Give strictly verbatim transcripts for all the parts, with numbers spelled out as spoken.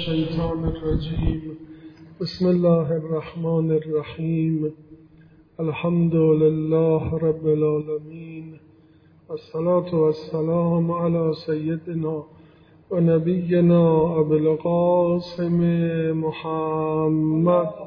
الشيطان الرجيم بسم الله الرحمن الرحيم الحمد لله رب العالمين والصلاة والسلام على سيدنا ونبينا أبي القاسم محمد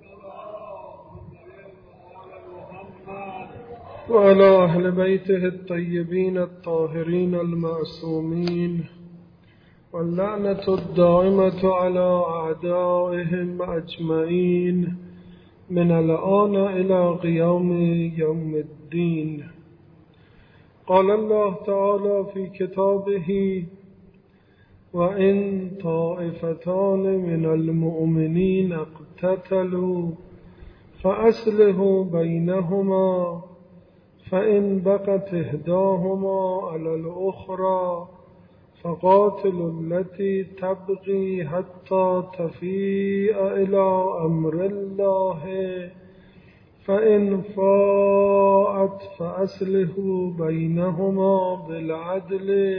وعلى أهل بيته الطيبين الطاهرين المعصومين واللعنة الدائمة على أعدائهم أجمعين من الآن إلى قيام يوم الدين. قال الله تعالى في كتابه: وإن طائفتان من المؤمنين اقتتلوا فأصلحوا بينهما فإن بغت إحداهما على الأخرى فقاتلوا التي تبغي حتى تفيء إلى أمر الله فإن فاءت فأصلحوا بينهما بالعدل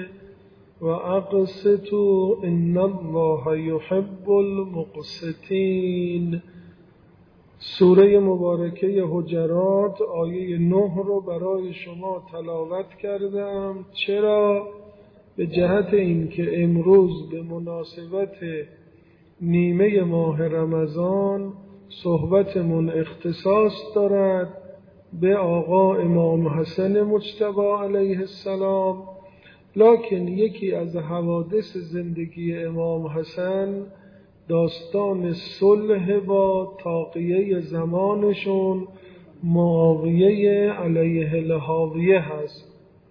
وأقسطوا إن الله يحب المقسطين. سوره مبارکه حجرات آیه نه رو برای شما تلاوت کردم. چرا؟ به جهت اینکه امروز به مناسبت نیمه ماه رمضان صحبتمون اختصاص دارد به آقا امام حسن مجتبی علیه السلام، لکن یکی از حوادث زندگی امام حسن داستان صلح با طاغیه زمانشون معاویه علیه الهاویه هست.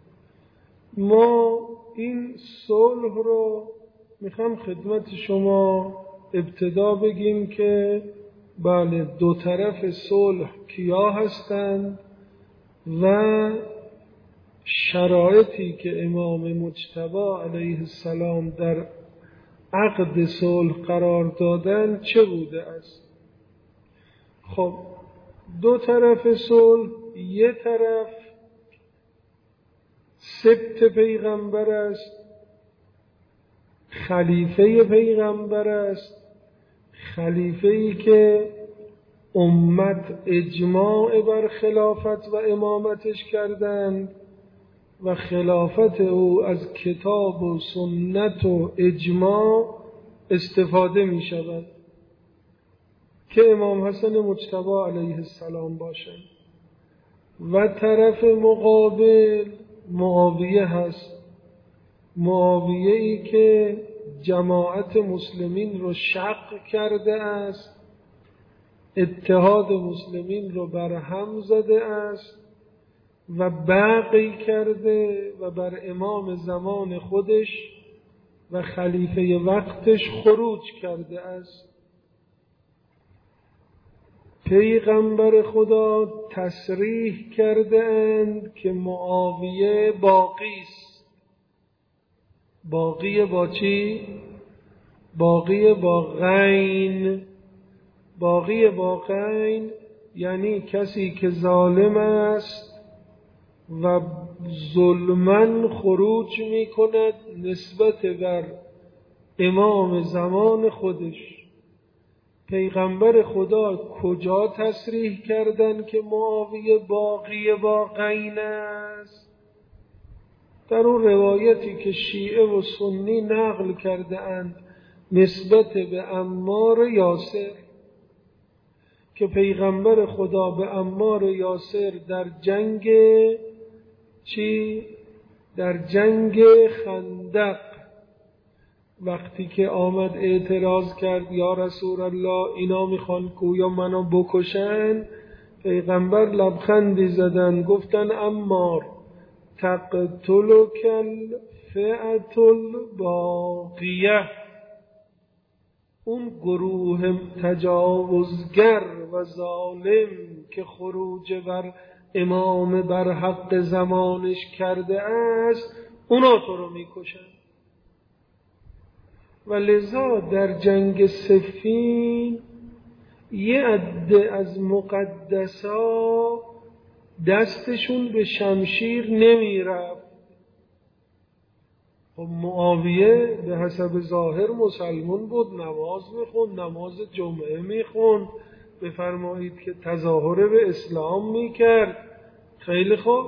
ما این صلح رو میخوام خدمت شما ابتدا بگیم که بله دو طرف صلح کیا هستند و شرایطی که امام مجتبی علیه السلام در عقد صلح قرار دادن چه بوده است. خب دو طرف صلح، یه طرف سبط پیغمبر است، خلیفه پیغمبر است، خلیفه‌ای که امت اجماع بر خلافت و امامتش کردند و خلافت او از کتاب و سنت و اجماع استفاده می شود که امام حسن مجتبی علیه السلام باشند. و طرف مقابل معاویه هست، معاویه ای که جماعت مسلمین رو شق کرده است، اتحاد مسلمین رو برهم زده است و بغی کرده و بر امام زمان خودش و خلیفه وقتش خروج کرده است. پیغمبر خدا تصریح کرده اند که معاویه باقی است. باقی با چی؟ باقی با غین. باقی با غین یعنی کسی که ظالم است و ظلمن خروج می کند نسبت بر امام زمان خودش. پیغمبر خدا کجا تصریح کردن که معاویه باقی با غین است؟ در اون روایتی که شیعه و سنی نقل کرده اند نسبت به عمار یاسر که پیغمبر خدا به عمار یاسر در جنگ چی؟ در جنگ خندق وقتی که آمد اعتراض کرد یا رسول الله اینا میخوان گویا منو بکشن، پیغمبر لبخندی زدن گفتن عمار تقتلک الفئة الباقیه، اون گروه تجاوزگر و ظالم که خروج بر امام بر حق زمانش کرده است اونا تو رو میکشن. و لذا در جنگ صفین یه عده از مقدسا دستشون به شمشیر نمی رفت خب معاویه به حسب ظاهر مسلمان بود، نماز میخوند، نماز جمعه میخوند، بفرمایید که تظاهر به اسلام میکرد. خیلی خوب،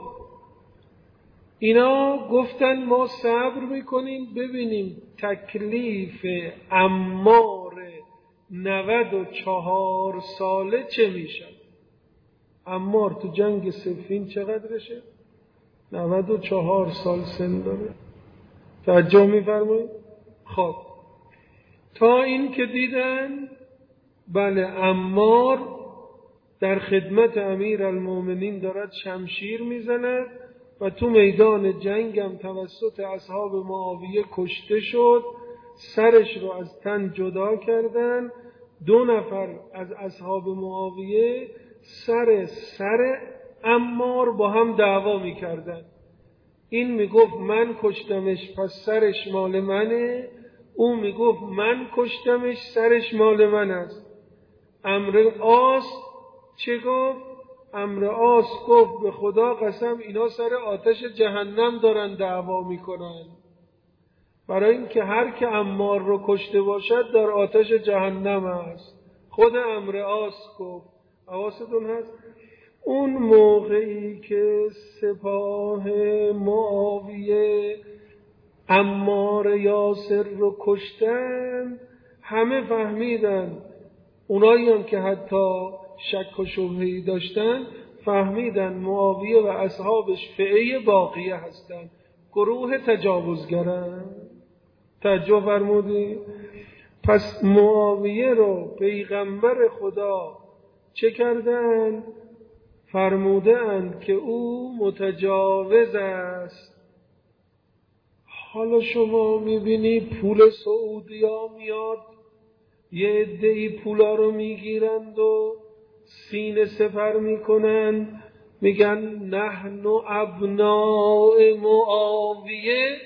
اینا گفتن ما صبر میکنیم ببینیم تکلیف عمار نود و چهار ساله چه میشه. عمار تو جنگ صفین چقدرشه؟ نود و چهار سال سن داره. توجه میفرمایید؟ خب تا این که دیدن بله عمار در خدمت امیر المومنین دارد شمشیر میزند و تو میدان جنگم توسط اصحاب معاویه کشته شد، سرش رو از تن جدا کردن. دو نفر از اصحاب معاویه سر سر عمار با هم دعوا میکردن. این میگفت من کشتمش پس سرش مال منه، اون میگفت من کشتمش سرش مال من است. عمرو عاص چه گفت؟ عمرو عاص گفت به خدا قسم اینا سر آتش جهنم دارن دعوا میکنن، برای اینکه هر که عمار رو کشته باشد در آتش جهنم است. خود عمرو عاص گفت. حواستون هست؟ اون موقعی که سپاه معاویه عمار یاسر رو کشتن همه فهمیدن، اونایی هم که حتی شک و شبهه‌ای داشتن فهمیدن معاویه و اصحابش فئه باقیه هستن، گروه تجاوزگرن. توجه فرمودی؟ پس معاویه رو پیغمبر خدا چه کردن؟ فرمودند که او متجاوز است. حالا شما میبینی پول سعودیا میاد، یه عده‌ای پولا رو میگیرند و سینه سپر میکنند، میگن نحن ابناء معاویه،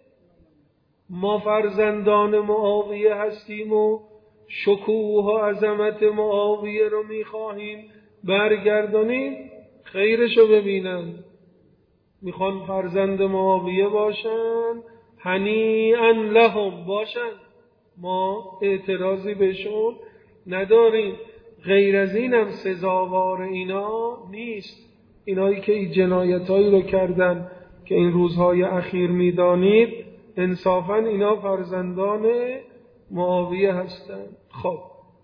ما فرزندان معاویه هستیم و شکوه و عظمت معاویه رو میخواهیم برگردانیم. خیرشو ببینن، میخوان فرزند معاویه باشن، هنیئا لهم باشن، ما اعتراضی بهشون نداریم. غیر از اینم سزاوار اینا نیست. اینایی که این جنایتایی رو کردن که این روزهای اخیر میدانید، انصافاً اینا فرزندان معاویه هستند. خب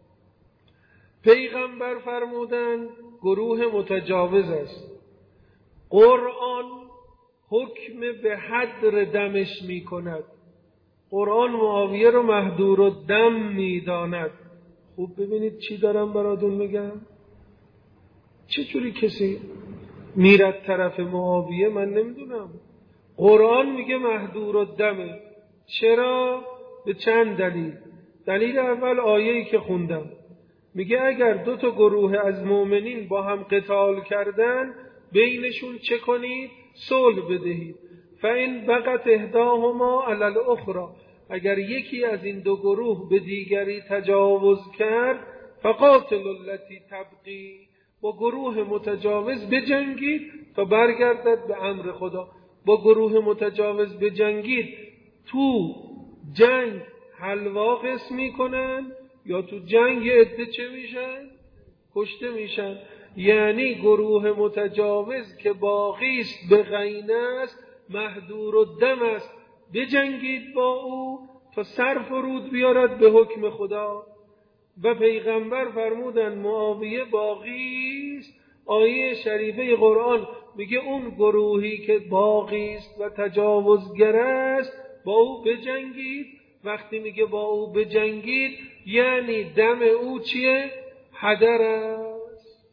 پیغمبر فرمودن گروه متجاوز است. قرآن حکم به حدر دمش می کند. قرآن معاویه رو مهدور الدم می داند. خوب ببینید چی دارم براتون میگم. چجوری کسی میرد طرف معاویه من نمیدونم. قرآن میگه مهدور الدمه. چرا؟ به چند دلیل. دلیل اول آیه‌ای که خوندم میگه اگر دو تا گروه از مؤمنین با هم قتال کردن بینشون چه کنید؟ صلح بدهید. فإن بغت احداهما علی الاخری، اگر یکی از این دو گروه به دیگری تجاوز کرد فقاتل التی تبغی، با گروه متجاوز بجنگید تا برگردد به امر خدا. با گروه متجاوز بجنگید، تو جنگ حلوا قسم میکنن یا تو جنگ یه عده چه میشن؟ کشته میشن. یعنی گروه متجاوز که باقی است به غینه است، مهدور الدم است، بجنگید با او تا سر فرود بیارد به حکم خدا. و پیغمبر فرمودن معاویه باقی است. آیه شریفه قرآن میگه اون گروهی که باقی است و تجاوزگر است با او بجنگید. وقتی میگه با او بجنگید یعنی دم او چیه؟ هدر است.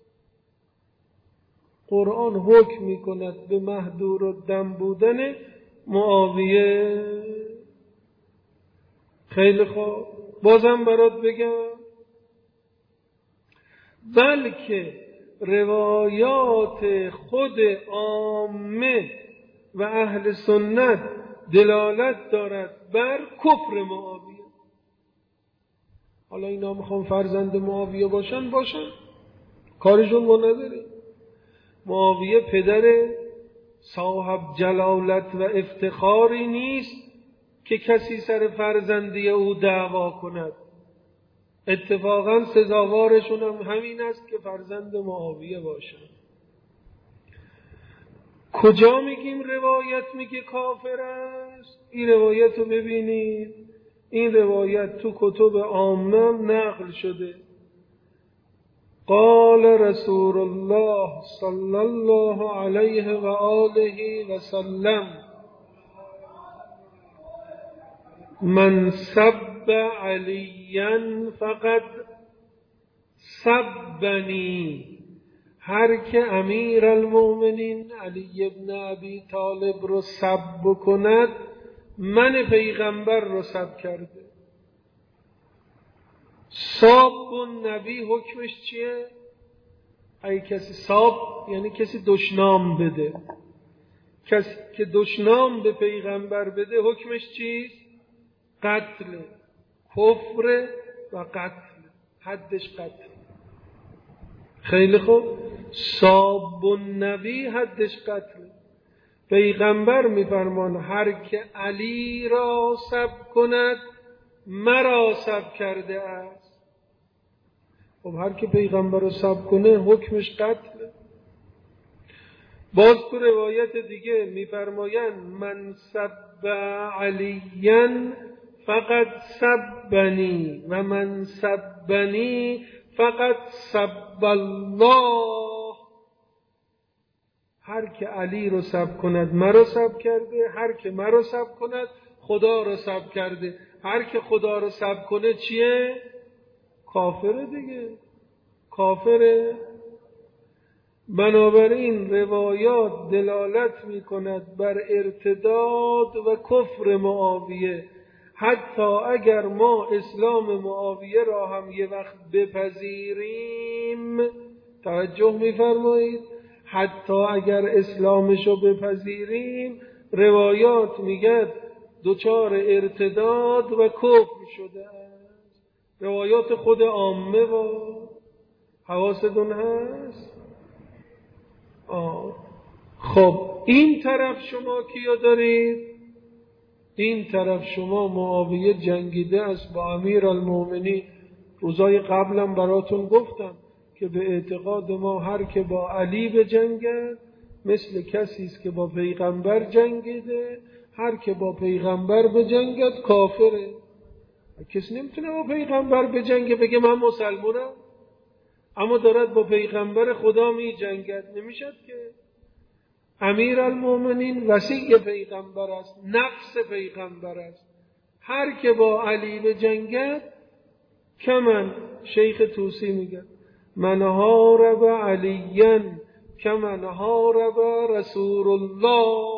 قرآن حکم میکند به مهدور الدم بودن معاویه. خیلی خوب، بازم برات بگم، بلکه روایات خود عامه و اهل سنت دلالت دارد بر کفر معاویه. حالا اینا میخوان فرزند معاویه باشن باشن، کارشون ما نداره. معاویه پدر صاحب جلالت و افتخاری نیست که کسی سر فرزندی او دعوا کند. اتفاقا سزاوارشون هم همین است که فرزند معاویه باشند. کجا میگیم روایت میگه کافر است؟ این روایت رو ببینید، این روایت تو کتب عامه نقل شده. قال رسول الله صلی الله علیه و آله و سلم من سب علیا فقد سبنی، هر که امیر المؤمنین علی ابن ابی طالب رو سب کند من پیغمبر رو سب کرده. ساب النبی حکمش چیه؟ اگه کسی ساب یعنی کسی دشنام بده، کسی که دشنام به پیغمبر بده حکمش چیست؟ قتل، کفر و قتل، حدش قتل. خیلی خوب، ساب النبی حدش قتل. پیغمبر میفرمان هر که علی را سب کند مرا سب کرده است. خب هر که پیغمبر را سب کنه حکمش قتله. باز تو روایت دیگه میفرمایند من سب علیا فقط سبنی و من سبنی فقط سب الله. هر که علی رو سب کند مرا سب کرده، هر که مرا سب کند خدا رو سب کرده. هر که خدا رو سب کنه چیه؟ کافره دیگه، کافره. بنابراین روایات دلالت می کند بر ارتداد و کفر معاویه. حتی اگر ما اسلام معاویه را هم یه وقت بپذیریم، توجه می فرمایید، حتی اگر اسلامشو بپذیریم روایات میگه دچار ارتداد و کفر شده است. روایات خود عامه و حواستون هست؟ آه. خب این طرف شما کیا دارید؟ این طرف شما معاویه جنگیده است با امیر المؤمنین. روزای قبلم براتون گفتم که به اعتقاد ما هر که با علی بجنگد مثل کسی است که با پیغمبر جنگیده. هر که با پیغمبر بجنگد کافره. کسی نمیتونه با پیغمبر بجنگه بگه من مسلمانم اما دارد با پیغمبر خدا می جنگد، نمیشد که. امیر المؤمنین وصی پیغمبر است، نفس پیغمبر است. هر که با علی بجنگد کمن، شیخ طوسی میگه من هارب علیا کمن هارب رسول الله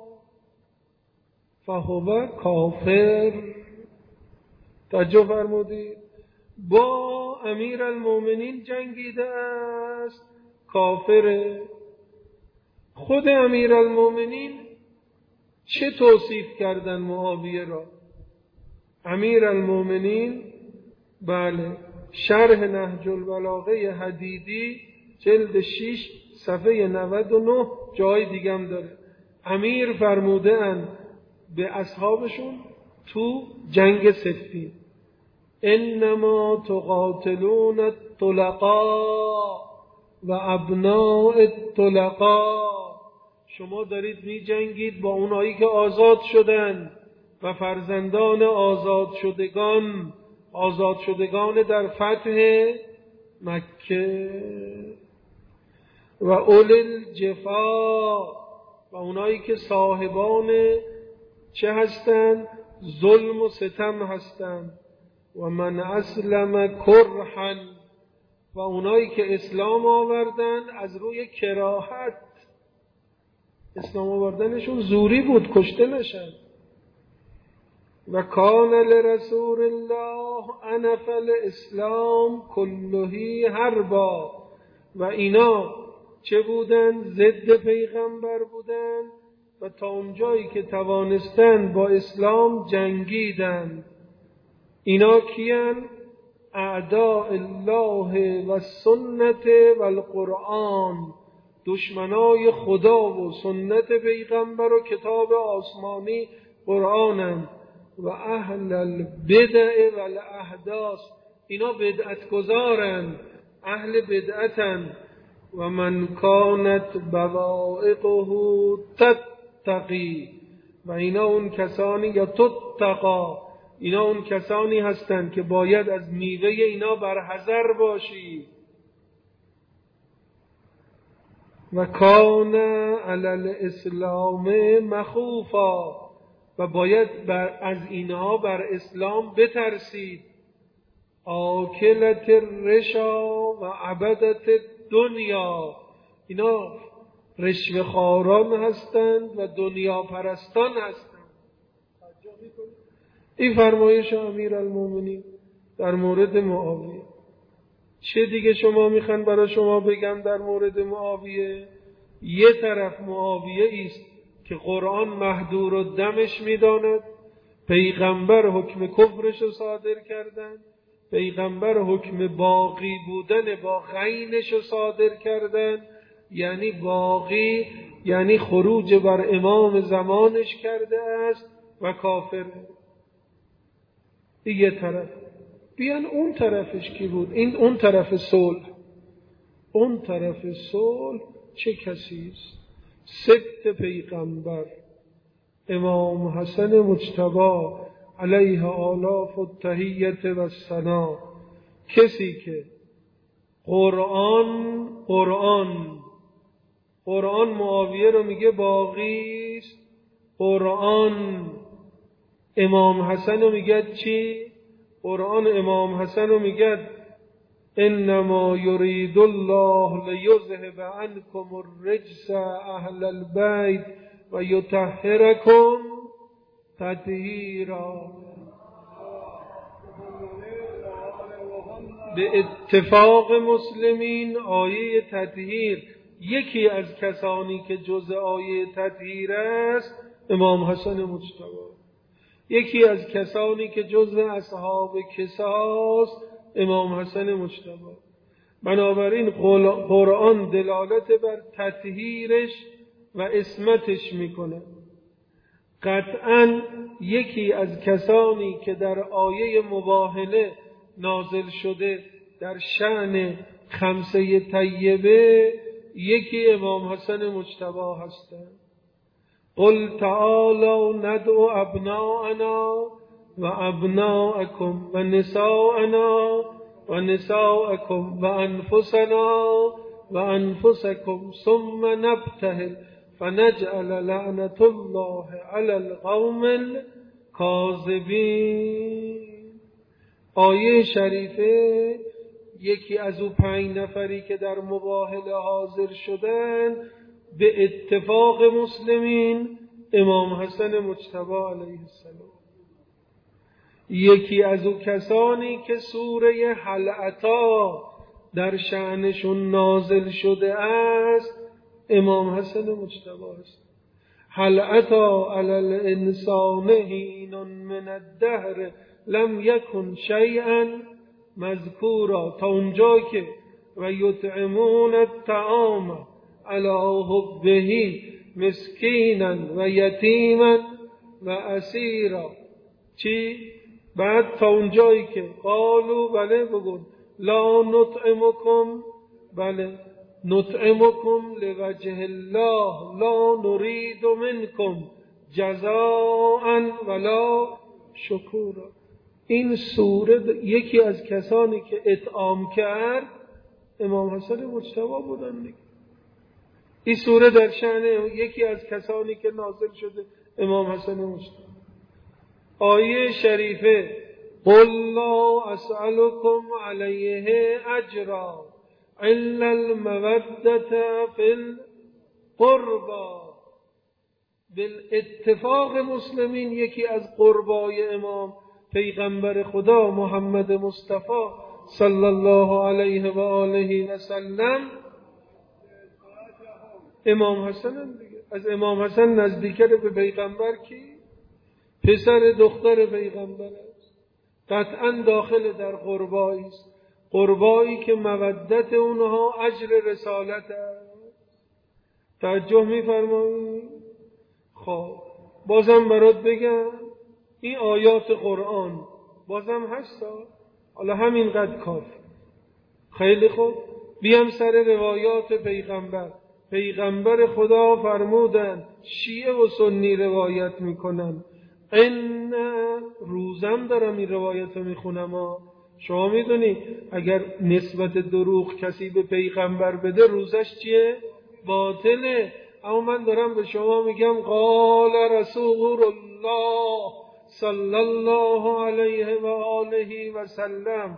فهو کافر. توجه فرمودید؟ با امیر المؤمنین جنگیده است، کافره. خود امیر المؤمنین چه توصیف کردن معاویه را؟ امیر المؤمنین بله، شرح نهج البلاغه حدیدی جلد شش صفحه نود و نه جای دیگم داره. امیر فرموده اند به اصحابشون تو جنگ صفین انما تقاتلون الطلقاء و ابناء الطلقاء، شما دارید می جنگید با اونایی که آزاد شدن و فرزندان آزاد شدگان، آزاد شدگان در فتح مکه. و اول الجفا، و اونایی که صاحبان چه هستند؟ ظلم و ستم هستند. و من اسلم کرها، و اونایی که اسلام آوردن از روی کراهت، اسلام آوردنشون زوری بود، کشته نشن. و کان لرسول الله انف الاسلام کلهی حربا، و اینا چه بودن؟ ضد پیغمبر بودن و تا اونجایی که توانستن با اسلام جنگیدن. اینا کیان؟ اعداء الله و سنت و القرآن، دشمنای خدا و سنت پیغمبر و کتاب آسمانی قرآنند. و اهل البدع و الاحداث، اینا بدعت گذارن، اهل بدعتن. و من کانت بوائقه تتقی، و اینا اون کسانی، یا تتقا، اینا اون کسانی هستند که باید از میوه اینا برحذر باشی. و کان علی الاسلام مخوفا، و باید بر از اینها بر اسلام بترسید. آکلت الرشا و عبدت دنیا، اینا رشوه خاران هستند و دنیا پرستان هستند. این فرمایش امیرالمومنین در مورد معاویه. چه دیگه شما میخوان برای شما بگم در مورد معاویه؟ یه طرف معاویه است که قرآن مهدور و دمش میداند، پیغمبر حکم کفرش رو صادر کردن، پیغمبر حکم باقی بودن با غینش رو صادر کردن، یعنی باقی یعنی خروج بر امام زمانش کرده است و کافر. این یه طرف. بیان اون طرفش کی بود؟ این اون طرف صلح. اون طرف صلح چه کسی است؟ ست پیغمبر، امام حسن مجتبی علیه آلاف التحیت و الثنا، کسی که قرآن قرآن قرآن معاویه رو میگه باقی است، قرآن امام حسن رو میگه چی؟ قرآن امام حسن رو میگه انما یرید الله لیذهب عنکم الرجس اهل البیت و یطهرکم تطهیرا. به اتفاق مسلمین آیه تطهیر، یکی از کسانی که جزء آیه تطهیر است امام حسن مجتبی، یکی از کسانی که جزء اصحاب کساست امام حسن مجتبی. بنابراین قرآن دلالت بر تطهیرش و عصمتش میکنه. قطعاً یکی از کسانی که در آیه مباهله نازل شده در شأن خمسه طیبه، یکی امام حسن مجتبی هستند. قل تعالوا ندعو ابناءنا و ابناءکم و نساءنا و نساءکم و انفسنا و انفسکم ثم نبتهل فنجعل لعنت الله علی القوم الکاذبین. آیه شریفه یکی از او پنج نفری که در مباهله حاضر شدن به اتفاق مسلمین امام حسن مجتبی علیه السلام. یکی از او کسانی که سوره هل اتی در شأنشون نازل شده است امام حسن مجتبی است. هل اتی علی الانسان حین من الدهر لم یکن شیئا مذکورا، تا اونجا که و یطعمون الطعام علی حبه مسکینا و یتیما و اسیرا. چی؟ بعد تا اونجایی که قالوا، بله بگون، لا نطعمکم، بله نطعمکم لوجه الله لا نرید منکم جزاء ولا شکورا. این سوره یکی از کسانی که اطعام کرد امام حسن مجتبی بودن دیگه. این سوره در شأن یکی از کسانی که نازل شده امام حسن مجتبی. آیه شریفه قل لا اسألكم علیه اجرا الا المودة فی القربى. بالاتفاق مسلمین یکی از قربای امام پیغمبر خدا محمد مصطفی صلی الله علیه و آله و سلم امام حسن دیگه. از امام حسن نزدیکتر به پیغمبر کی؟ پسر دختر پیغمبر است. قطعا داخل در قربایی است، قربایی که مودت اونها اجر رسالت است. توجه می‌فرمایید؟ خب بازم برات بگم این آیات قرآن بازم هستا؟ حالا همینقدر کافی. خیلی خوب، بیام سر روایات پیغمبر. پیغمبر خدا فرمودن، شیعه و سنی روایت میکنن، ان روزم دارم این روایت رو میخونم ها. شما میدونی اگر نسبت دروغ کسی به پیغمبر بده روزش چیه؟ باطله. اما من دارم به شما میگم قال رسول الله صلی الله علیه و آله و سلم،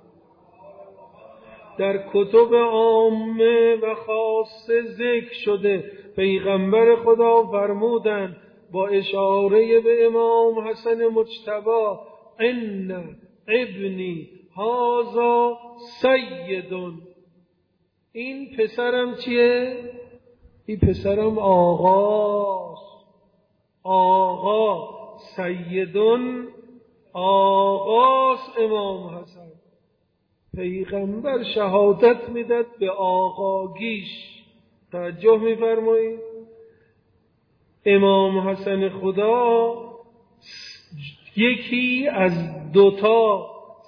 در کتب عامه و خاصه ذکر شده. پیغمبر خدا فرمودن با اشاره به امام حسن مجتبی، ان ابنی هذا سیدون، این پسرم چیه؟ این پسرم آقاست. آقا سیدون، آقاست امام حسن. پیغمبر شهادت میداد به آقاگیش. توجه میفرمایید؟ امام حسن خدا یکی از دوتا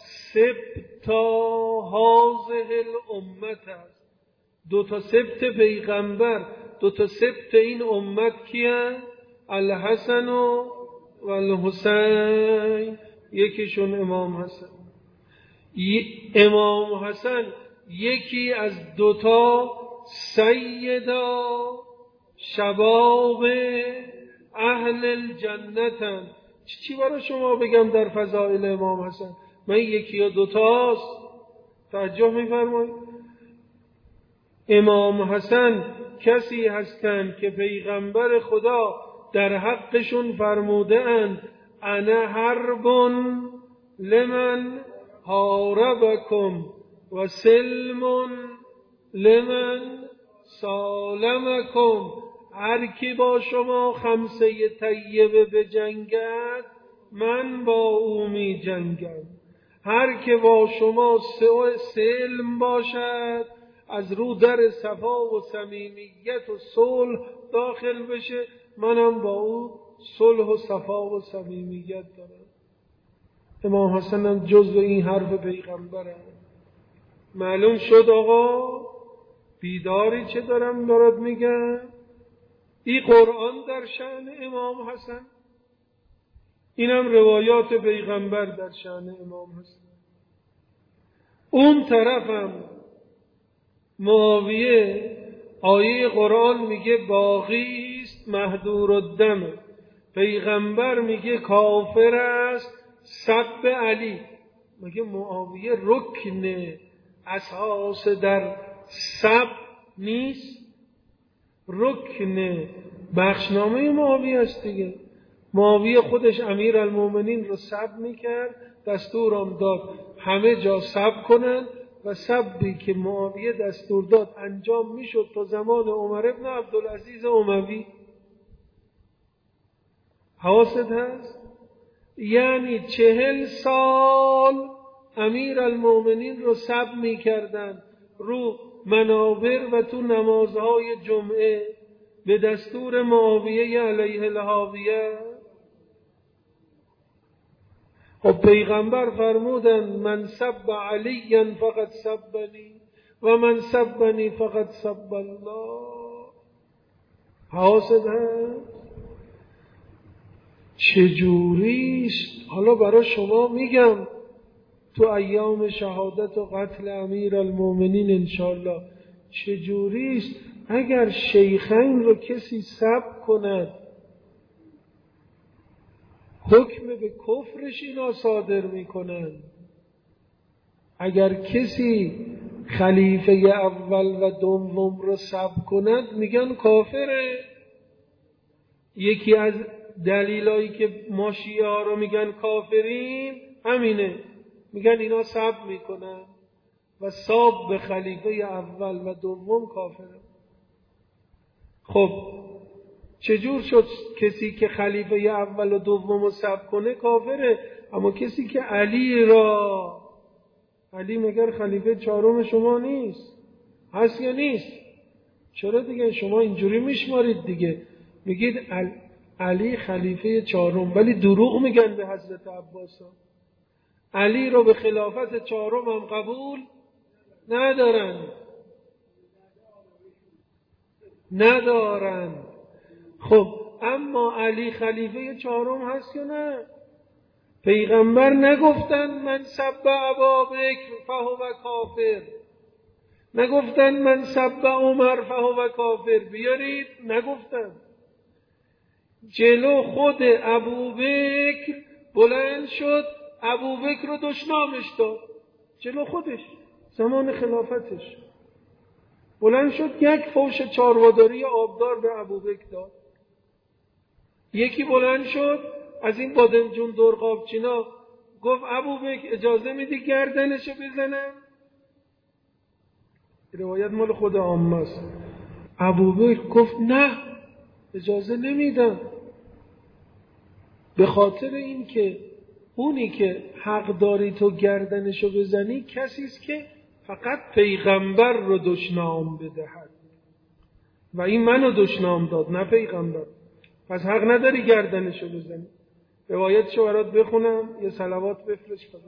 سبتا هازه الامت است. دوتا سبت پیغمبر، دوتا سبت این امت کیه؟ الحسن و الحسین. یکیشون امام حسن. امام حسن یکی از دوتا سیدا شباب اهل الجنتن. چی برای شما بگم در فضائل امام حسن؟ من یکی یا دوتاست. توجه میفرمایید؟ امام حسن کسی هستند که پیغمبر خدا در حقشون فرموده اند انا حرب لمن حاربکم و سلم لمن سالمکم. هر کی با شما خمسه طیبه به جنگد من با او می جنگم. هر که با شما سلم باشد، از رو در صفا و صمیمیت و صلح داخل بشه، منم با او صلح و صفا و صمیمیت دارم. امام حسن هم جزء این حرف پیغمبره. معلوم شد آقا بیداری چه دارم برات میگم؟ این قرآن در شأن امام حسن، اینم روایات پیغمبر در شأن امام حسن. اون طرفم معاویه آیه قرآن میگه باغی است مهدور الدم، پیغمبر میگه کافر است سب علی. میگه معاویه رکن اساس در سب نیست؟ رکن بخشنامه معاویه است دیگه. معاویه خودش امیر المومنین رو سب میکرد، دستورم داد همه جا سب کنن و سبی که معاویه دستور داد انجام میشد تا زمان عمر ابن عبدالعزیز اموی. حواست هست؟ یعنی چهل سال امیر المومنین رو سب میکردن رو منابر و تو نمازهای جمعه به دستور معاویه علیه الهاویه. خب پیغمبر فرمودن من سب علیا فقط سبنی و من سبنی فقط سب الله. حواست هست؟ چجوریست؟ حالا برای شما میگم تو ایام شهادت و قتل امیر المومنین انشاءالله چجوریست اگر شیخین رو کسی سب کند، حکم به کفرش اینا صادر میکنن. اگر کسی خلیفه اول و دوم رو سب کند میگن کافره. یکی از دلیلایی که ما شیعه ها رو میگن کافرین همینه، میگن اینا سب میکنن و ساب به خلیفه اول و دوم کافره. خب چجور شد کسی که خلیفه اول و دوم رو سب کنه کافره، اما کسی که علی را، علی مگر خلیفه چهارم شما نیست؟ هست یا نیست؟ چرا دیگه شما اینجوری میشمارید دیگه، میگید علی خلیفه چهارم، ولی دروغ میگن به حضرت عباس. علی رو به خلافت چهارم هم قبول ندارن ندارن خب اما علی خلیفه چهارم هست یا نه؟ پیغمبر نگفتن من سب ابا بکر فهو کافر، نگفتن من سب عمر فهو کافر، بیارید نگفتن. جلو خود ابوبکر بلند شد، ابوبکر رو دشنامش داد، جلو خودش زمان خلافتش بلند شد یک فوش چارواداری آبدار به ابوبکر داد. یکی بلند شد از این بادمجون درقابچینا گفت ابوبکر اجازه میدی گردنشو بزنم؟ روایت مال خود عامه است. ابوبکر گفت نه اجازه نمیدم، به خاطر این که اونی که حق داری تو گردنشو بزنی کسی است که فقط پیغمبر رو دشنام بدهد و این منو دشنام داد نه پیغمبر، پس حق نداری گردنشو بزنی. روایتشو برات بخونم، یه صلوات بفرست بخونم.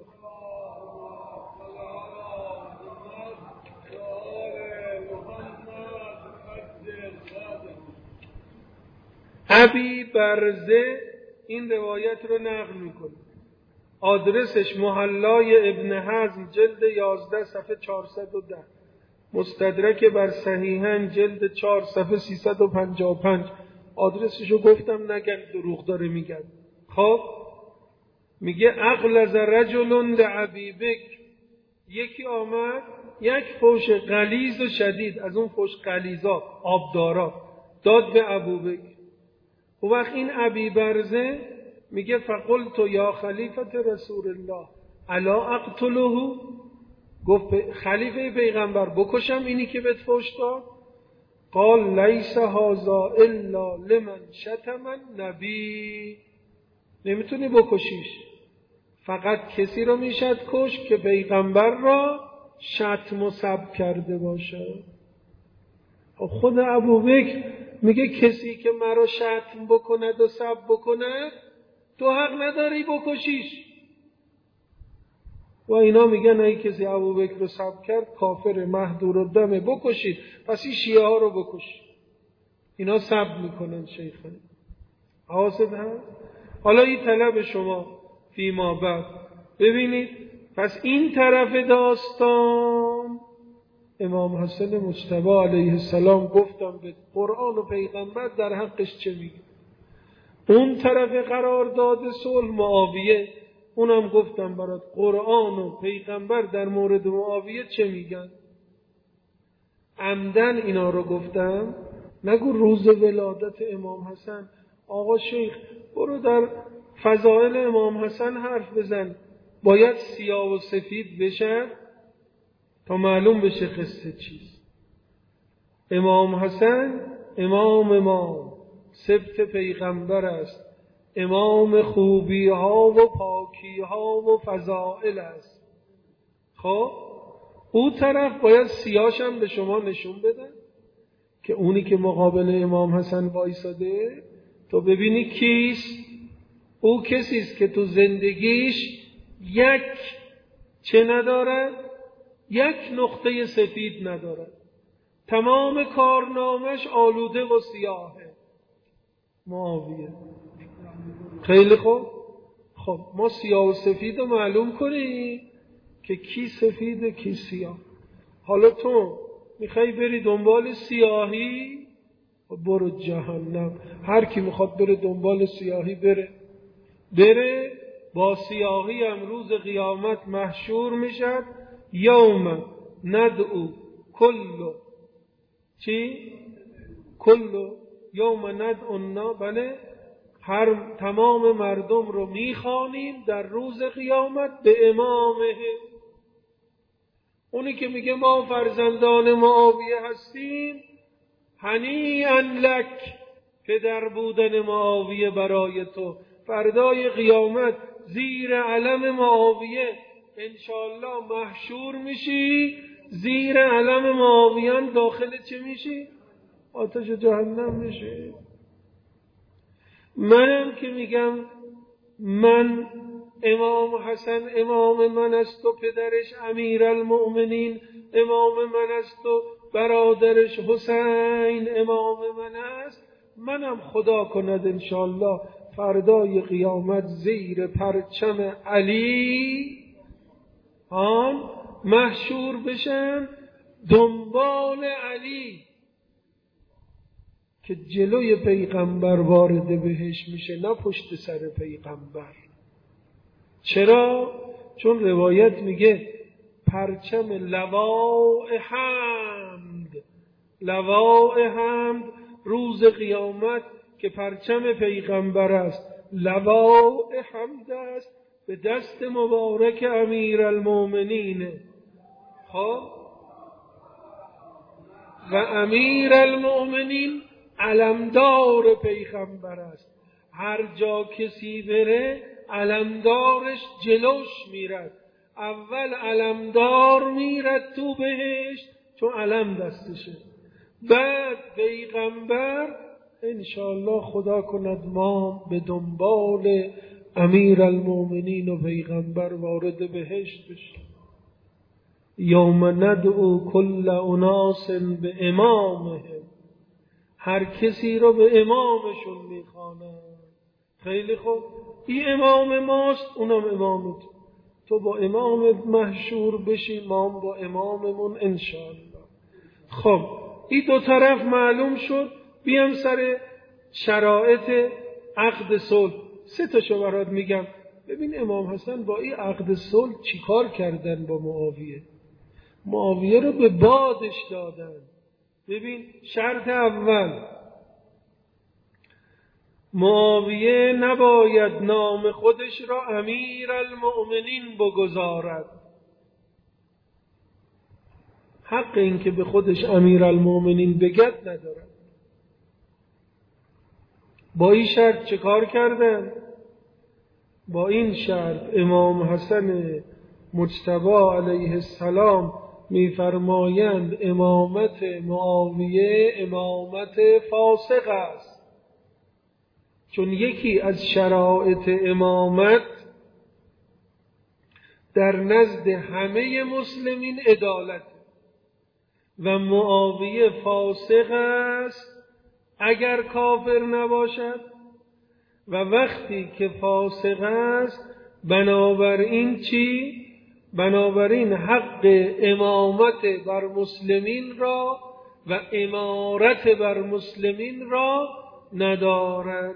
ابی برزه این روایت رو نقل میکنه، آدرسش محلای ابن حزم جلد یازده صفحه چهارصد و ده، مستدرک بر صحیحین جلد چهار صفحه سیصد و پنجاه و پنج. آدرسشو گفتم نگن دروغ داره میگن. خب میگه اغلظ رجل لابی بکر، یکی آمد یک فوش غلیظ و شدید از اون فوش غلیظا آبدارا داد به ابوبکر. و وقت این ابی برزه میگه فقلت یا خلیفت رسول الله الا اقتله، گفت خلیفه پیغمبر بکشم اینی که بهت فوش داد؟ قال لیس هذا الا لمن شتم النبی، نمیتونی بکشیش، فقط کسی رو میشد کش که پیغمبر را شتم و سب کرده باشه. خود ابوبکر میگه کسی که مرا شتم بکند و سب بکند تو حق نداری بکشیش. و اینا میگن ای کسی ابوبکر رو سب کرد کافر مهدور و دمه بکشید، پس این شیعه ها رو بکش. اینا سب میکنن شیخان. حواست هست؟ حالا این طلب شما فیما بعد ببینید. پس این طرف داستان امام حسن مجتبی علیه السلام گفتم به قرآن و پیغمبر در حقش چه میگه. اون طرف قرارداد صلح معاویه، اونم گفتم برات قرآن و پیغمبر در مورد معاویه چه میگن. عمدن اینا رو گفتم، نگو روز ولادت امام حسن آقا شیخ برو در فضائل امام حسن حرف بزن، باید سیاه و سفید بشه تا معلوم بشه قصه چیست. امام حسن امام امام سبط پیغمبر است، امام خوبی ها و پاکی ها و فضائل است. خب او طرف باید سیاهشم به شما نشون بدن که اونی که مقابل امام حسن وایساده تو ببینی کیست. او کسیست که تو زندگیش یک چه ندارد، یک نقطه سفید ندارد، تمام کارنامش آلوده و سیاهه. معاویه. خیلی خوب. خب ما سیاه و سفید رو معلوم کنیم که کی سفیده کی سیاه. حالا تو میخوای بری دنبال سیاهی، برو جهنم. هر کی میخواد بره دنبال سیاهی بره بره با سیاهی هم روز قیامت محشور میشد. یوم ندعو کلو چی؟ کلو یوم ندعو النا، بله، هر تمام مردم رو میخوانیم در روز قیامت به امامه. اونی که میگه ما فرزندان معاویه هستیم، هنیئا لک، پدر بودن معاویه برای تو. فردای قیامت زیر علم معاویه انشاءالله محشور میشی، زیر علم معاویان داخل چه میشی؟ آتش جهنم میشی. منم که میگم من امام حسن امام من است و پدرش امیرالمؤمنین امام من است و برادرش حسین امام من است، منم خدا کند انشاءالله فردای قیامت زیر پرچم علی آن محشور بشم دنبال علی که جلوی پیغمبر وارد بهش میشه، نه پشت سر پیغمبر. چرا؟ چون روایت میگه پرچم لواء حمد، لواء حمد روز قیامت که پرچم پیغمبر است، لواء حمد است به دست مبارک امیرالمؤمنین. خب و امیرالمؤمنین علمدار پیغمبر است، هر جا کسی بره علمدارش جلوش میرد، اول علمدار میرد تو بهشت چون علم دستشه، بعد پیغمبر انشاءالله خدا کند ما به دنبال امیرالمؤمنین و پیغمبر وارد بهشت بشیم. یوم ندعو کل اناس به امامهم، هر کسی رو به امامشون میخوانند. خیلی خوب، این امام ماست اونم امام تو، تو با امام محشور بشی ما با اماممون انشاءالله. خب این دو طرف معلوم شد. بیام سر شرایط عقد صلح. سه تاشو برات میگم. ببین امام حسن با این عقد صلح چیکار کردن با معاویه. معاویه رو به بادش دادن. ببین شرط اول، معاویه نباید نام خودش را امیرالمؤمنین بگذارد. حق این که به خودش امیرالمؤمنین بگد ندارد. با این شرط چه کار کردن؟ با این شرط امام حسن مجتبی علیه السلام میفرمایند امامت معاویه امامت فاسق است، چون یکی از شرایط امامت در نزد همه مسلمین عدالت و معاویه فاسق است اگر کافر نباشد، و وقتی که فاسق است بنابراین چی؟ بنابراین حق امامت بر مسلمین را و امارت بر مسلمین را ندارد.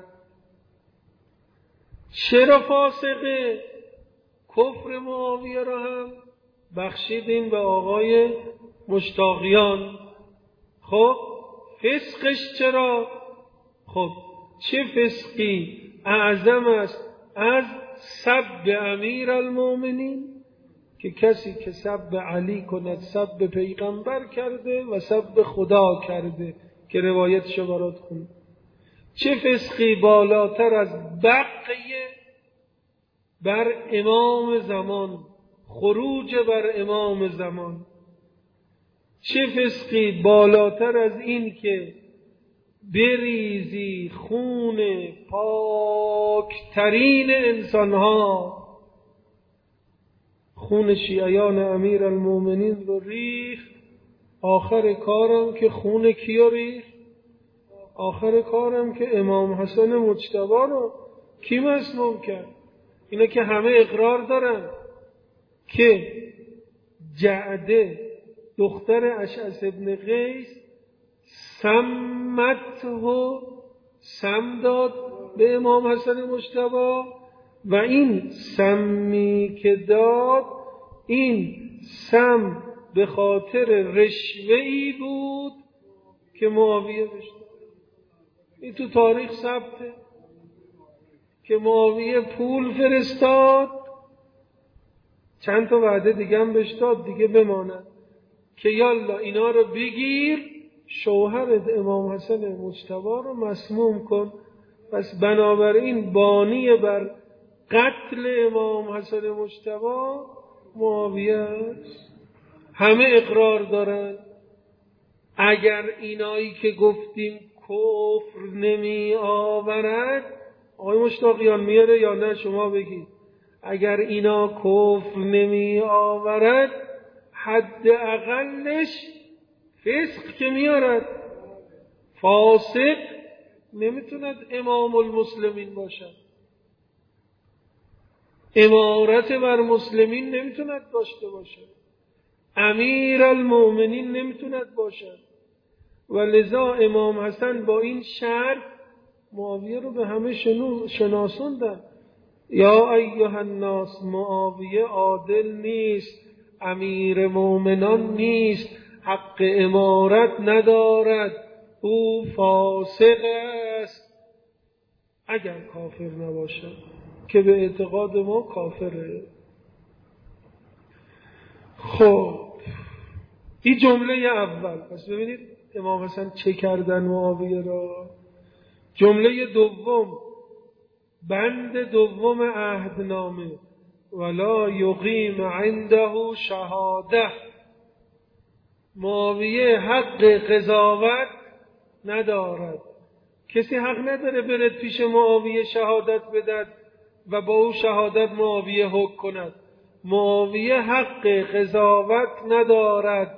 چرا فاسقه؟ کفر معاویه را هم بخشیدیم به آقای مشتاقیان. خب فسقش چرا؟ خب چه فسقی اعظم است از سب امیرالمؤمنین؟ که کسی که سب علی کند سب پیغمبر کرده و سب خدا کرده که روایتشو برات خوند. چه فسقی بالاتر از بقیه بر امام زمان، خروج بر امام زمان؟ چه فسقی بالاتر از این که بریزی خون پاکترین انسانها، خون شیعیان امیرالمؤمنین رو ریخت، آخر کارم که خون کیو ریخت؟ آخر کارم که امام حسن مجتبی رو کی مسموم کرد؟ اینا که همه اقرار دارن که جعده دختر اشعث ابن قیس سمته سم داد به امام حسن مجتبی، و این سمی که داد این سم به خاطر رشوه‌ای بود که معاویه بشد. این تو تاریخ ثبته که معاویه پول فرستاد، چند تا وعده دیگه هم بهش داد دیگه بماند که یالا اینا رو بگیر شوهر امام حسن مجتبی رو مسموم کن. پس بنابراین بانی بر قتل امام حسن مجتبی معاویه است. همه اقرار دارن. اگر اینایی که گفتیم کفر نمی آورد آقای مشتاقیان میاره یا نه شما بگید؟ اگر اینا کفر نمی آورد حد اقلش فسق که میارد. فاسق نمیتوند امام المسلمین باشد، امارت بر مسلمین نمیتوند داشته باشد، امیر المؤمنین نمیتوند باشد. و لذا امام حسن با این شرط معاویه رو به همه شناسوندن. یا ایها الناس، معاویه عادل نیست، امیر مومنان نیست، حق امارت ندارد، او فاسق است اگر کافر نباشد، که به اعتقاد ما کافره. خب این جمله اول. پس ببینید امام حسن چه کردن معاویه را. جمله دوم، بند دوم عهدنامه، ولا یقیم عنده شهاده. معاویه حق قضاوت ندارد. کسی حق نداره برد پیش معاویه شهادت بدهد و با او شهادت معاویه حکم کند. معاویه حق قضاوت ندارد.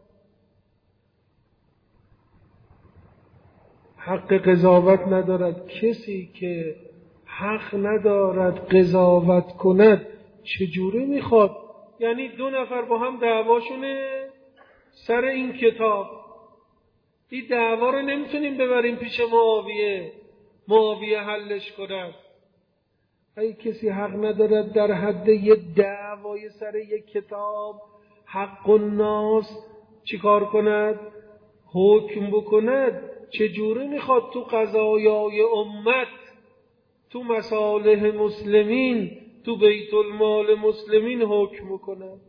حق قضاوت ندارد. کسی که حق ندارد قضاوت کند چجوری میخواد؟ یعنی دو نفر با هم دعواشونه سر این کتاب، این دعوا رو نمیتونیم ببریم پیش معاویه، معاویه حلش کند. اگه کسی حق ندارد در حد یه دعوای سر یک کتاب حق الناس چیکار کند؟ حکم بکند. چجوری میخواد تو قضایای امت، تو مصالح مسلمین، تو بیت المال مسلمین حکم کند؟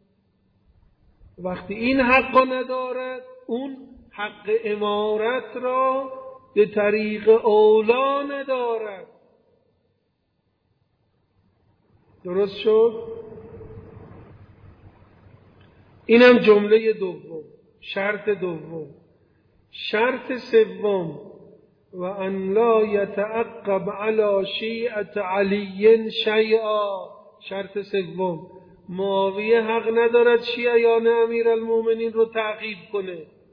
وقتی این حق ندارد، اون حق امارت را به طریق اولا ندارد. درست شد؟ اینم جمله دوم، شرط دوم. شرط سوم، و ان لا یتعقب علی شیعة علی شیئا. شرط سوم، معاویه حق ندارد شیعیان امیرالمومنین رو تعقیب کنه.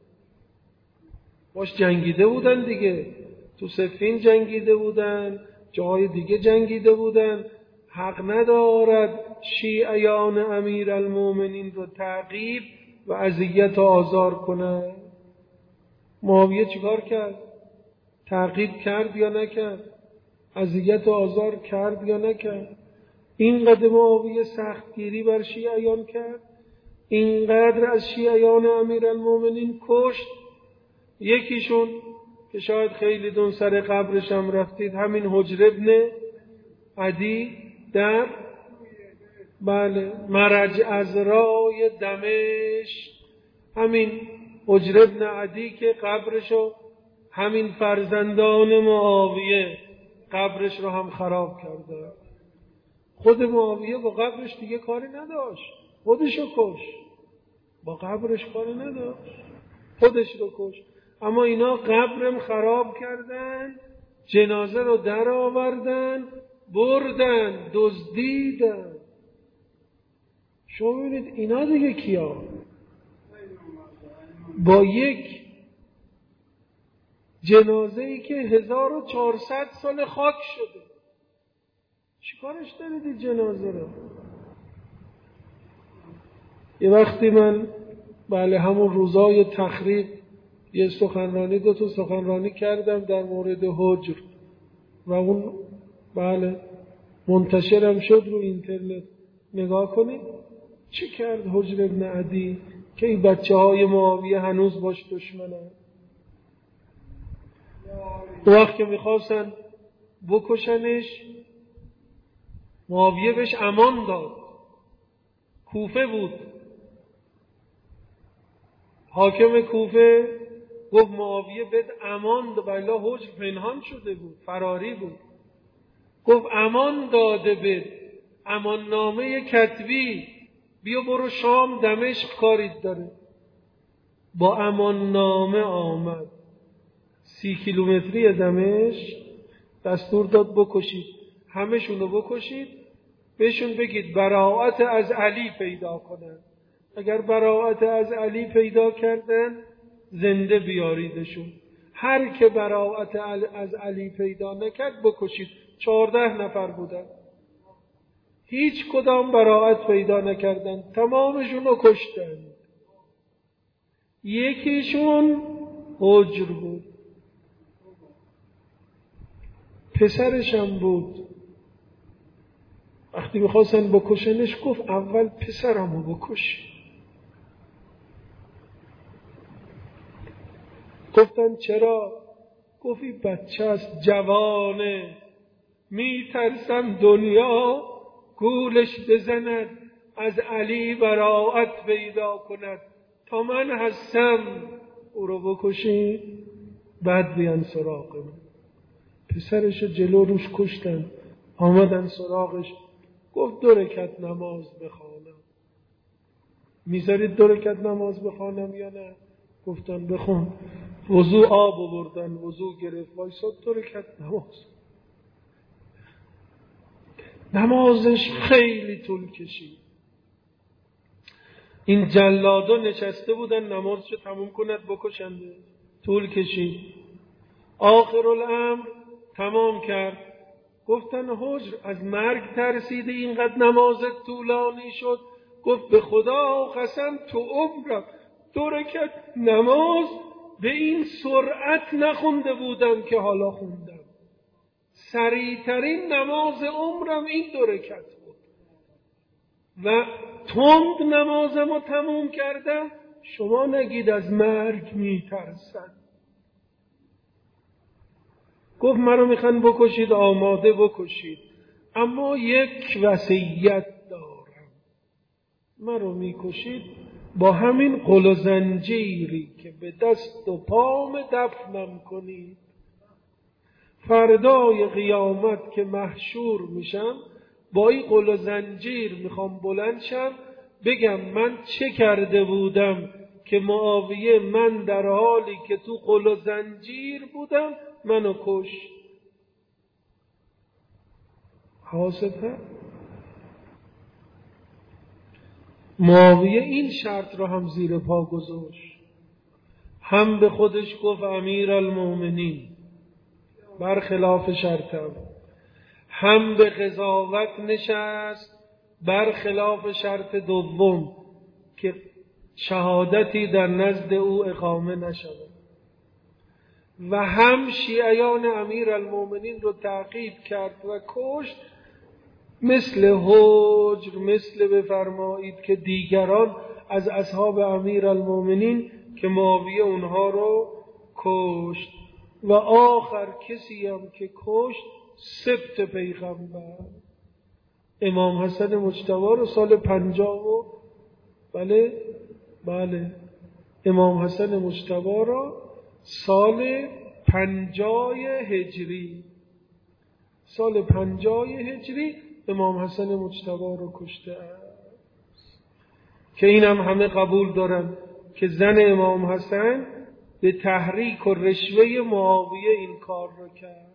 باش جنگیده بودن دیگه، تو صفین جنگیده بودن، جای دیگه جنگیده بودن. حق ندارد شیعیان امیرالمومنین رو تعقیب و اذیت و آزار کنه. معاویه چیکار کرد؟ تعقیب کرد یا نکرد؟ اذیت و آزار کرد یا نکرد؟ اینقدر معاویه سختگیری بر شیعیان کرد، اینقدر از شیعیان امیرالمومنین کشت. یکیشون که شاید خیلی دون سر قبرش هم رفتید، همین حجر ابن عدی در بله مرج ازرای دمشق، همین حجر ابن عدی که قبرشو همین فرزندان معاویه قبرش رو هم خراب کرده. خود معاویه با قبرش دیگه کاری نداشت، خودشو کش، با قبرش کاری نداشت، خودش رو کش. اما اینا قبرم خراب کردن، جنازه رو در آوردن، بردن، دزدیدن. شما ببینید اینا دیگه کیا؟ با یک جنازه ای که هزار و چهارصد سال خاک شده، چیکارش دارید این جنازه رو؟ یه وقتی من بله همون روزای تخریب یه سخنرانی دو تا سخنرانی کردم در مورد حجر و اون بله منتشرم شد رو اینترنت. نگاه کنید چی کرد حجر ابن عدی که این بچه های معاویه هنوز باش دشمنن. وقت که میخواستن بکشنش، معاویه بهش امان داد. کوفه بود، حاکم کوفه گفت معاویه بهت امان داد، والله حجر پنهان شده بود، فراری بود. گفت امان داده بهت، امان نامه کتبی، بیا برو شام دمشق کاریت داره. با امان نامه آمد. سی کیلومتری دمشق دستور داد بکشید، همه‌شون رو بکشید، بهشون بگید براءت از علی پیدا کنن. اگر براءت از علی پیدا کردن زنده بیاریدشون. هر که براءت از علی پیدا نکرد بکشید. چهارده نفر بودن، هیچ کدام براءت پیدا نکردن، تمامشون رو کشتن. یکیشون حجر بود، پسرش هم بود. وقتی میخواستن بکشنش گفت اول پسرمو بکش. گفتن چرا؟ گفتی بچه است، جوانه، میترسم دنیا گولش بزند، از علی براءت پیدا کند، تا من هستم او رو بکشید بعد بیان سراغ من. پسرش جلو روش کشتن، آمدن سراغش، گفت دو رکعت نماز بخوانم. میذارید دو رکعت نماز بخوانم یا نه؟ گفتن بخون. وضو آب آوردن، وضو گرفت، وایساد دو رکعت نماز. نمازش خیلی طول کشید. این جلادا نشسته بودن نمازشو تموم کند بکشنده. طول کشید. آخر الامر تمام کرد. گفتن حجر از مرگ ترسیده اینقدر نمازت طولانی شد؟ گفت به خدا قسم تو عمرم دو رکعت نماز به این سرعت نخونده بودم که حالا خوندم. سریعترین نماز عمرم این دو رکعت بود و تند نمازم رو تموم کردم. شما نگید از مرگ میترسن. گفت مرا میخوان بکشید، آماده بکشید، اما یک وصیت دارم. مرا میکشید با همین قل و زنجیری که به دست و پام دفنم کنید. فردای قیامت که محشور میشم با این قل و زنجیر میخوام بلند شم بگم من چه کرده بودم که معاویه من در حالی که تو قل و زنجیر بودم منو کش. حاسته معاویه این شرط رو هم زیر پا گذاشت. هم به خودش گفت امیر المؤمنین برخلاف شرطم، هم به قضاوت نشست برخلاف شرط دوم که شهادتی در نزد او اقامه نشود، و هم شیعیان امیر المؤمنین رو تعقیب کرد و کشت. مثل حجر، مثل بفرمایید که دیگران از اصحاب امیر المؤمنین که معاویه اونها رو کشت. و آخر کسی هم که کشت سبت پیغمبر امام حسن مجتبی رو سال پنجاه و بله بله امام حسن مجتبی رو سال پنجاه هجری سال پنجاه هجری امام حسن مجتبی رو کشته است. که اینم همه قبول دارن که زن امام حسن به تحریک و رشوه معاویه این کار رو کرد.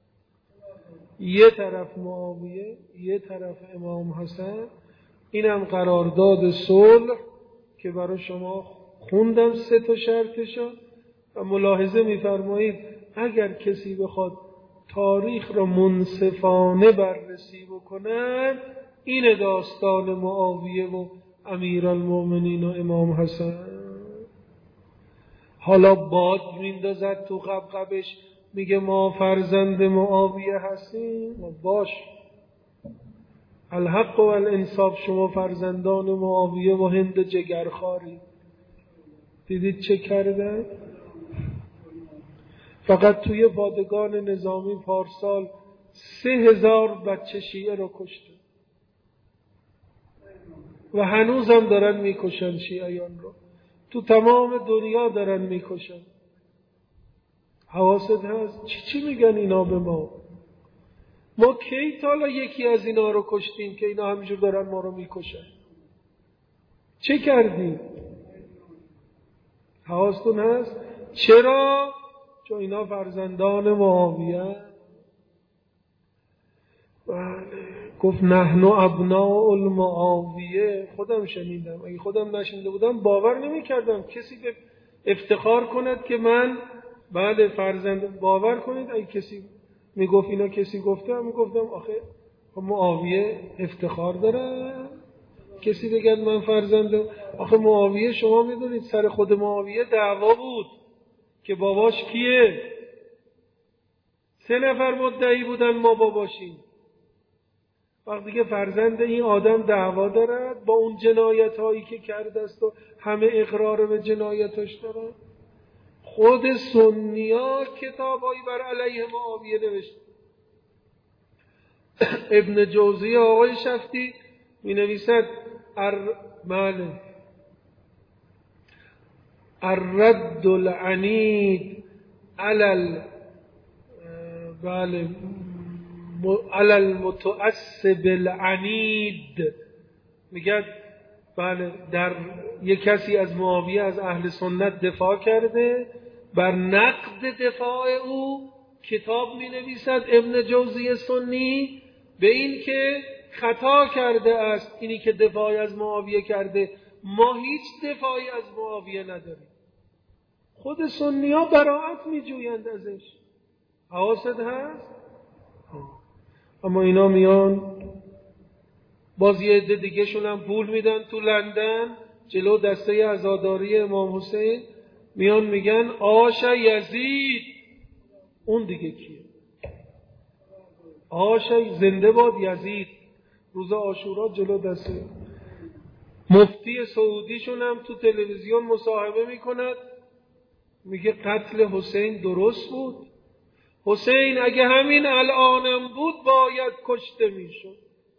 یه طرف معاویه، یه طرف امام حسن. اینم قرارداد صلح که برای شما خوندم سه تا شرطشو و ملاحظه می‌فرمایید اگر کسی بخواد تاریخ را منصفانه بررسی بکنن این داستان معاویه و امیرالمومنین و امام حسن. حالا باد میندازد تو قبقبش میگه ما فرزند معاویه هستیم و باش الحق و الانصاف شما فرزندان معاویه و هند جگرخواری. دیدید چه کردن؟ فقط توی پادگان نظامی پارسال سه هزار بچه شیعه رو کشته و هنوزم دارن میکشن شیعیان رو. تو تمام دنیا دارن میکشن. حواست هست؟ چی چی میگن اینا به ما؟ ما کی تا حالا یکی از اینا رو کشتیم که اینا همینجور دارن ما رو میکشن؟ چه کردیم؟ حواستون هست؟ چرا؟ چون اینا فرزندان معاویه. بله گفت نحن ابناء المعاویه. خودم شنیدم، اگه خودم نشنیده بودم باور نمی کردم کسی به افتخار کند که من بله فرزند. باور کنید اگه کسی میگفت اینا کسی گفته، میگفتم آخه معاویه افتخار داره کسی بگد من فرزندم. آخه معاویه شما میدونید سر خود معاویه دعوا بود که باباش کیه. سه نفر مدعی بودن ما باباشیم. وقتی که فرزند این آدم دعوا دارد با اون جنایت هایی که کرده است و همه اقرار به جنایتش دارد، خود سنیا کتابایی بر علیه معاویه نوشته. ابن جوزی آقای شفتی می نویسد ار... ماله الرد العنید علل بله علی المتعصب العنید، میگه بله در یک کسی از معاویه از اهل سنت دفاع کرده، بر نقد دفاع او کتاب می نویسد ابن جوزی سنی به این که خطا کرده است اینی که دفاعی از معاویه کرده، ما هیچ دفاعی از معاویه نداریم. خود سنی ها براءت می جویند ازش. حواست هست؟ اما اینا میان باز یه عده دیگه شون هم پول میدن تو لندن جلو دسته عزاداری امام حسین، میان میگن آش یزید. اون دیگه کیه؟ آش زنده باد یزید. روز عاشورا جلو دسته مفتی سعودیشون هم تو تلویزیون مصاحبه میکند، میگه قتل حسین درست بود، حسین اگه همین الانم بود باید کشته میشد.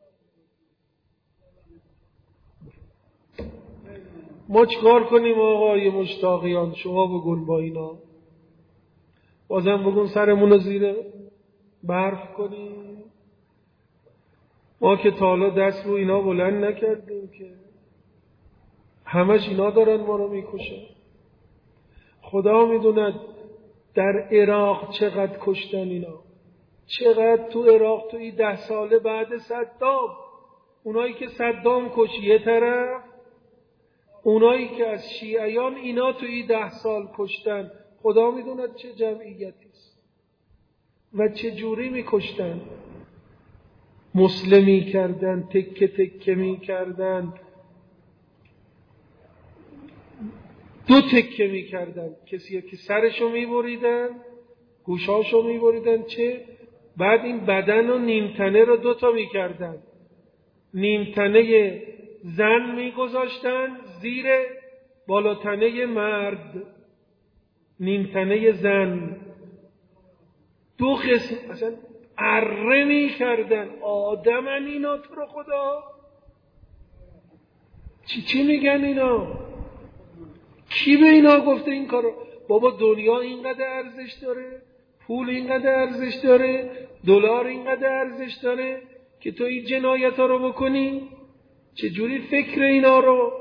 ما چکار کنیم آقای مشتاقیان؟ شما بگون با اینا بازم بگون سرمون رو زیر برف کنیم. ما که تا حالا دست رو اینا بلند نکردیم که همش اینا دارن ما رو میکشن. خدا میدوند در عراق چقدر کشتن اینا، چقدر تو عراق تو این ده ساله بعد صدام، اونایی که صدام کش یه طرف، اونایی که از شیعیان اینا تو این ده سال کشتن، خدا میدوند چه جمعیتی است و چه جوری میکشتن. مسلمی کردن، تکه تکه میکردن، دو تکه میکردن، کسی که سرشو میبریدن، گوشاشو میبریدن، چه بعد این بدن و نیمتنه رو دوتا میکردن، نیمتنه زن میگذاشتن زیر بالاتنه مرد، نیمتنه زن دو قسم، اصلا اره میکردن. آدمن اینا تو رو خدا؟ چی چی میگن اینا؟ کی به اینا گفته این کارو؟ بابا دنیا اینقدر ارزش داره، پول اینقدر ارزش داره، دلار اینقدر ارزش داره که تو این جنایت ها رو بکنی؟ چجوری فکر اینا رو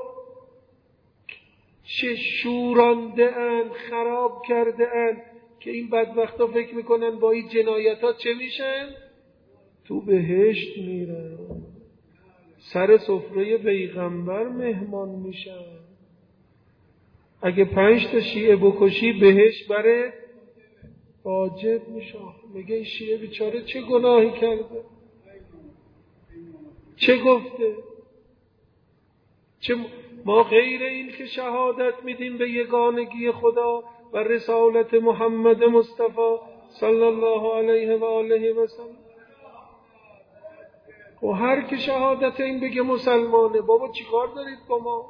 چه شورانده اند، خراب کرده اند که این بدبخت ها فکر میکنن با این جنایت ها چه میشن؟ تو بهشت میرن، سر سفره پیغمبر مهمان میشن. اگه پنج تا شیعه بکشی بهشت بره واجب میشه. میگه این شیعه بیچاره چه گناهی کرده؟ چه گفته؟ چه ما غیر این که شهادت میدیم به یگانگی خدا و رسالت محمد مصطفی صلی الله علیه و آله و سلم، و هر که شهادت این بگه مسلمانه. بابا چیکار دارید با ما؟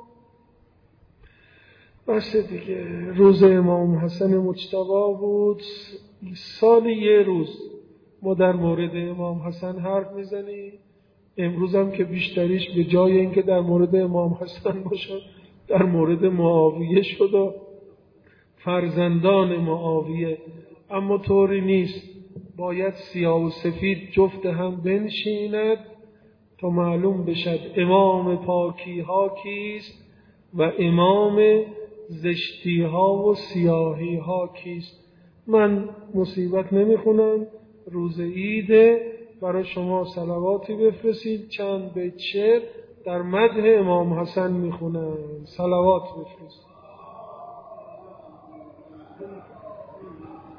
بس دیگه. روز امام حسن مجتبی بود، سال یه روز ما در مورد امام حسن حرف میزنیم. امروز هم که بیشتریش به جای اینکه در مورد امام حسن باشد در مورد معاویه شد و فرزندان معاویه. اما طوری نیست، باید سیاه و سفید جفت هم بنشیند تا معلوم بشد امام پاکی ها کیست و امام زشتی ها و سیاهی ها کیست. من مصیبت نمیخونم، روز عیده، برای شما صلواتی بفرستید، چند بیت شعر در مدح امام حسن میخونن. صلوات بفرستید.